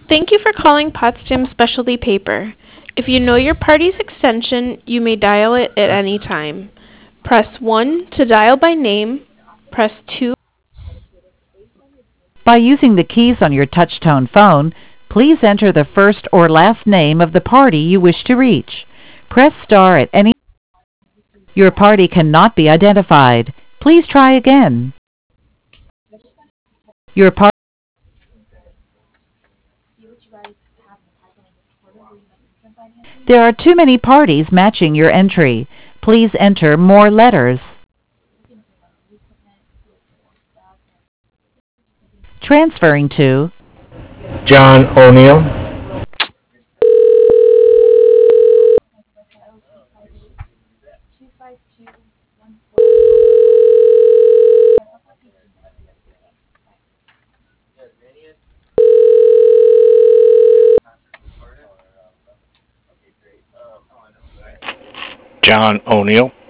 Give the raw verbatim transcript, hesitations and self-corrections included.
Thank you for calling Potsdam Specialty Paper. If you know your party's extension, you may dial it at any time. Press one to dial by name. Press two. By using the keys on your touch-tone phone, please enter the first or last name of the party you wish to reach. Press star at any. Your party cannot be identified. Please try again. Your party. There are too many parties matching your entry. Please enter more letters. Transferring to. John O'Neill. John O'Neill.